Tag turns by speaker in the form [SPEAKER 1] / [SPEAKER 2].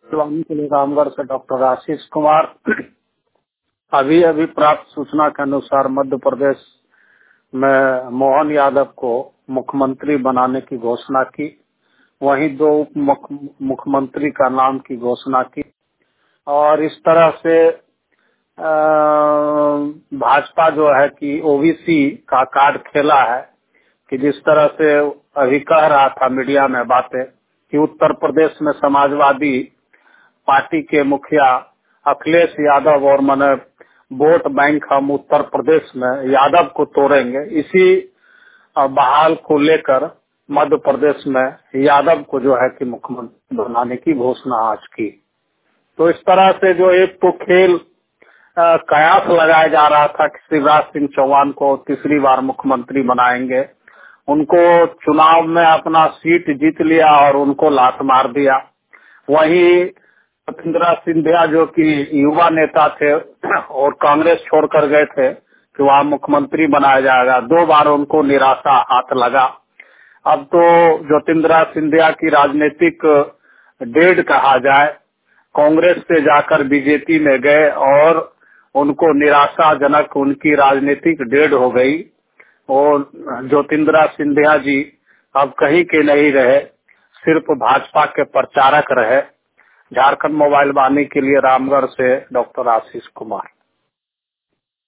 [SPEAKER 1] वाणी के लिए रामगढ़ से डॉक्टर आशीष कुमार। अभी अभी प्राप्त सूचना के अनुसार मध्य प्रदेश में मोहन यादव को मुख्यमंत्री बनाने की घोषणा की, वहीं दो उप मुख्यमंत्री का नाम की घोषणा की। और इस तरह से भाजपा जो है कि ओबीसी का कार्ड खेला है कि जिस तरह से अभी कह रहा था मीडिया में बातें कि उत्तर प्रदेश में समाजवादी पार्टी के मुखिया अखिलेश यादव और मैंने वोट बैंक हम उत्तर प्रदेश में यादव को तोड़ेंगे, इसी बहाल को लेकर मध्य प्रदेश में यादव को जो है कि मुख्यमंत्री बनाने की घोषणा आज की। तो इस तरह से जो एक तो खेल कयास लगाया जा रहा था कि शिवराज सिंह चौहान को तीसरी बार मुख्यमंत्री बनाएंगे, उनको चुनाव में अपना सीट जीत लिया और उनको लात मार दिया। वहीं ज्योतिंद्र सिंधिया जो कि युवा नेता थे और कांग्रेस छोड़कर गए थे कि वहाँ मुख्यमंत्री बनाया जाएगा, 2 बार उनको निराशा हाथ लगा। अब तो ज्योतिंद्र सिंधिया की राजनीतिक डेड कहा जाए, कांग्रेस से जाकर बीजेपी में गए और उनको निराशाजनक उनकी राजनीतिक डेड हो गई और ज्योतिंद्र सिंधिया जी अब कहीं के नहीं रहे, सिर्फ भाजपा के प्रचारक रहे। झारखंड मोबाइल वाणी के लिए रामगढ़ से डॉक्टर आशीष कुमार।